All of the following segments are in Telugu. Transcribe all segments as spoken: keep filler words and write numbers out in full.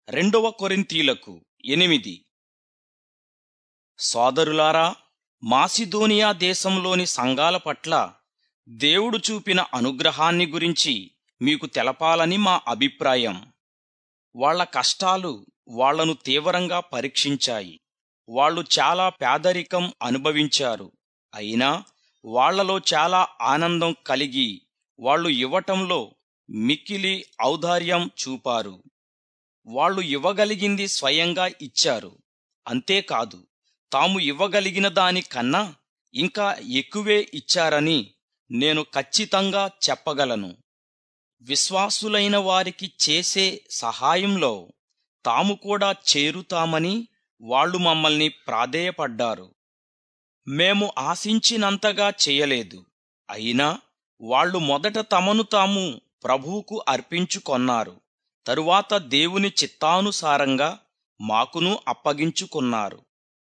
రెండవ కొరింథీలకు ఎనిమిది. సోదరులారా, మాసిదోనియా దేశంలోని సంఘాల పట్ల దేవుడు చూపిన అనుగ్రహాన్ని గురించి మీకు తెలపాలని మా అభిప్రాయం. వాళ్ల కష్టాలు వాళ్లను తీవ్రంగా పరీక్షించాయి. వాళ్ళు చాలా పేదరికం అనుభవించారు. అయినా వాళ్లలో చాలా ఆనందం కలిగి వాళ్ళు ఇవ్వటంలో మిక్కిలి ఔదార్యం చూపారు. వాళ్ళు ఇవ్వగలిగింది స్వయంగా ఇచ్చారు. అంతేకాదు, తాము ఇవ్వగలిగిన దానికన్నా ఇంకా ఎక్కువే ఇచ్చారని నేను ఖచ్చితంగా చెప్పగలను. విశ్వాసులైన వారికి చేసే సహాయంలో తాము కూడా చేరుతామని వాళ్ళు మమ్మల్ని ప్రాధేయపడ్డారు. మేము ఆశించినంతగా చేయలేదు. అయినా వాళ్ళు మొదట తమను తాము ప్రభువుకు అర్పించుకొన్నారు. తరువాత దేవుని చిత్తానుసారంగా మాకును అప్పగించుకున్నారు.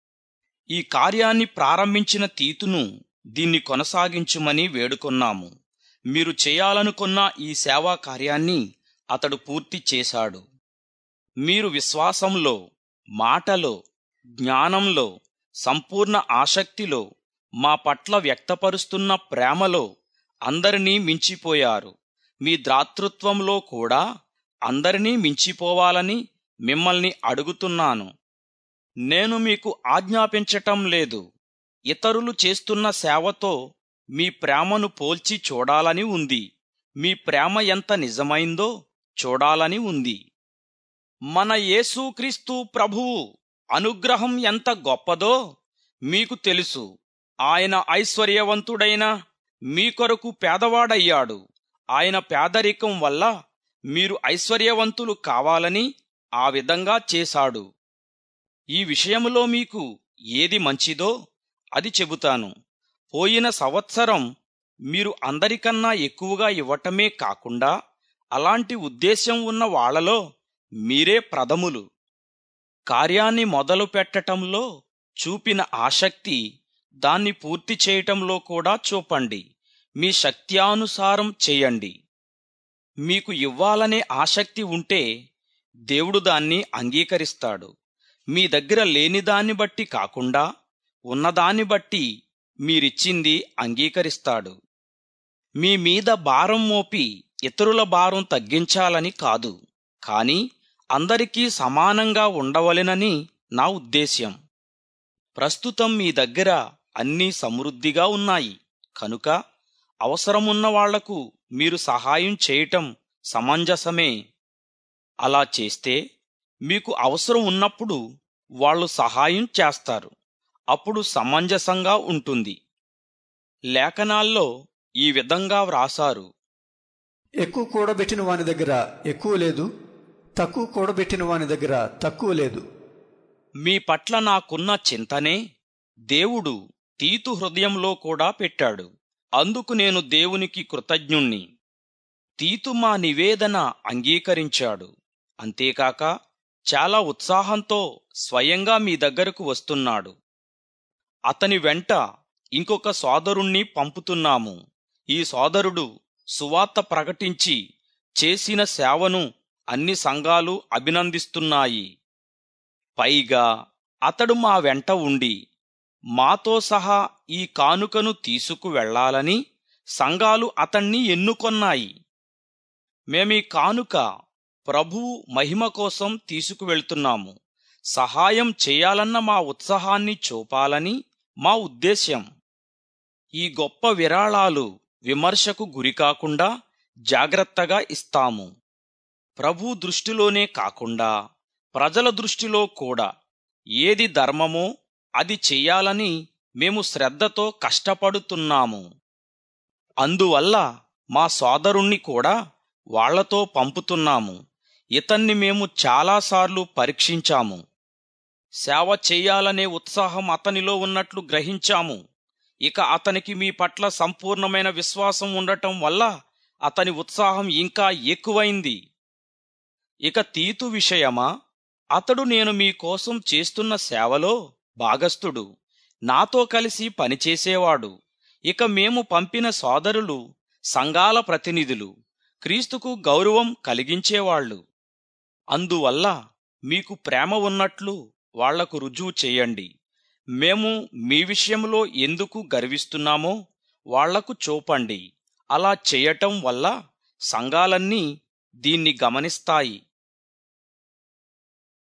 ఈ కార్యాన్ని ప్రారంభించిన తీతును దీన్ని కొనసాగించుమని వేడుకొన్నాము. మీరు చేయాలనుకున్న ఈ సేవా కార్యాన్ని అతడు పూర్తి చేశాడు. మీరు విశ్వాసంలో, మాటలో, జ్ఞానంలో, సంపూర్ణ ఆసక్తిలో, మా పట్ల వ్యక్తపరుస్తున్న ప్రేమలో అందరినీ మించిపోయారు. మీ దాతృత్వంలో కూడా అందరినీ మించిపోవాలని మిమ్మల్ని అడుగుతున్నాను. నేను మీకు ఆజ్ఞాపించటం లేదు. ఇతరులు చేస్తున్న సేవతో మీ ప్రేమను పోల్చి చూడాలని ఉంది. మీ ప్రేమ ఎంత నిజమైందో చూడాలని ఉంది. మన యేసుక్రీస్తు ప్రభువు అనుగ్రహం ఎంత గొప్పదో మీకు తెలుసు. ఆయన ఐశ్వర్యవంతుడైన మీ కొరకు పేదవాడయ్యాడు. ఆయన పేదరికం వల్ల మీరు ఐశ్వర్యవంతులు కావాలని ఆ విధంగా చేశాడు. ఈ విషయంలో మీకు ఏది మంచిదో అది చెబుతాను. పోయిన సంవత్సరం మీరు అందరికన్నా ఎక్కువగా ఇవ్వటమే కాకుండా అలాంటి ఉద్దేశం ఉన్న వాళ్లలో మీరే ప్రథములు. కార్యాన్ని మొదలు పెట్టటంలో చూపిన ఆసక్తి దాన్ని పూర్తి చేయటంలో కూడా చూపండి. మీ శక్త్యానుసారం చేయండి. మీకు ఇవ్వాలనే ఆసక్తి ఉంటే దేవుడు దాన్ని అంగీకరిస్తాడు. మీ దగ్గర లేనిదాన్ని బట్టి కాకుండా ఉన్నదాన్ని బట్టి మీరిచ్చింది అంగీకరిస్తాడు. మీ మీద భారం మోపి ఇతరుల భారం తగ్గించాలని కాదు, కాని అందరికీ సమానంగా ఉండవలెనని నా ఉద్దేశ్యం. ప్రస్తుతం మీ దగ్గర అన్నీ సమృద్ధిగా ఉన్నాయి కనుక అవసరమున్న వాళ్లకు మీరు సహాయం చేయటం సమంజసమే. అలా చేస్తే మీకు అవసరం ఉన్నప్పుడు వాళ్ళు సహాయం చేస్తారు. అప్పుడు సమంజసంగా ఉంటుంది. లేఖనాల్లో ఈ విధంగా వ్రాసారు: ఎక్కువ కూడబెట్టిన వాని దగ్గర ఎక్కువ లేదు, తక్కువ కూడబెట్టిన వాని దగ్గర తక్కువ లేదు. మీ పట్ల నాకున్న చింతనే దేవుడు తీతు హృదయంలో కూడా పెట్టాడు. అందుకు నేను దేవునికి కృతజ్ఞుణ్ణి. తీతు మా నివేదన అంగీకరించాడు. అంతేకాక చాలా ఉత్సాహంతో స్వయంగా మీ దగ్గరకు వస్తున్నాడు. అతని వెంట ఇంకొక సోదరుణ్ణి పంపుతున్నాము. ఈ సోదరుడు సువార్త ప్రకటించి చేసిన సేవను అన్ని సంఘాలు అభినందిస్తున్నాయి. పైగా అతడు మా వెంట ఉండి మాతో సహా ఈ కానుకను తీసుకువెళ్లాలని సంఘాలు అతణ్ణి ఎన్నుకొన్నాయి. మేమీ కానుక ప్రభువు మహిమ కోసం తీసుకువెళ్తున్నాము. సహాయం చేయాలన్న మా ఉత్సాహాన్ని చూపాలని మా ఉద్దేశ్యం. ఈ గొప్ప విరాళాలు విమర్శకు గురికాకుండా జాగ్రత్తగా ఇస్తాము. ప్రభు దృష్టిలోనే కాకుండా ప్రజల దృష్టిలో కూడా ఏది ధర్మమో అది చెయ్యాలని మేము శ్రద్ధతో కష్టపడుతున్నాము. అందువల్ల మా సోదరుణ్ణి కూడా వాళ్లతో పంపుతున్నాము. ఇతన్ని మేము చాలాసార్లు పరీక్షించాము. సేవ చెయ్యాలనే ఉత్సాహం అతనిలో ఉన్నట్లు గ్రహించాము. ఇక అతనికి మీ పట్ల సంపూర్ణమైన విశ్వాసం ఉండటం వల్ల అతని ఉత్సాహం ఇంకా ఎక్కువైంది. ఇక తీతు విషయమా, అతడు నేను మీకోసం చేస్తున్న సేవలో భాగస్థుడు, నాతో కలిసి పనిచేసేవాడు. ఇక మేము పంపిన సోదరులు సంఘాల ప్రతినిధులు, క్రీస్తుకు గౌరవం కలిగించేవాళ్లు. అందువల్ల మీకు ప్రేమ ఉన్నట్లు వాళ్లకు రుజువు చేయండి. మేము మీ విషయంలో ఎందుకు గర్విస్తున్నామో వాళ్లకు చూపండి. అలా చేయటం వల్ల సంఘాలన్నీ దీన్ని గమనిస్తాయి.